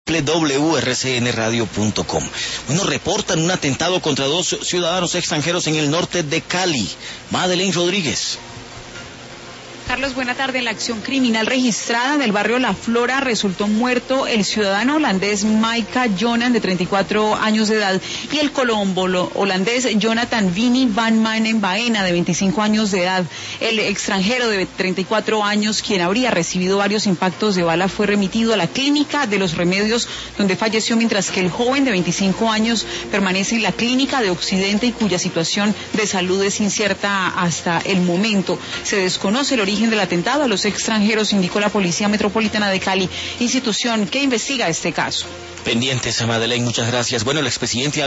www.rcnradio.com. Bueno, reportan un atentado contra 2 ciudadanos extranjeros en el norte de Cali. Madeleine Rodríguez. Carlos, buena tarde. En la acción criminal registrada en el barrio La Flora resultó muerto el ciudadano holandés Micah Jonan, de 34 años de edad, y el colombo holandés Jonathan Vinnie van Manen Baena, de 25 años de edad. El extranjero de 34 años, quien habría recibido varios impactos de bala, fue remitido a la clínica de los Remedios, donde falleció, mientras que el joven de 25 años permanece en la clínica de Occidente y cuya situación de salud es incierta hasta el momento. Se desconoce el origen del atentado a los extranjeros, indicó la Policía Metropolitana de Cali, institución que investiga este caso. Pendientes, a Madeleine, muchas gracias. Bueno, el expresidente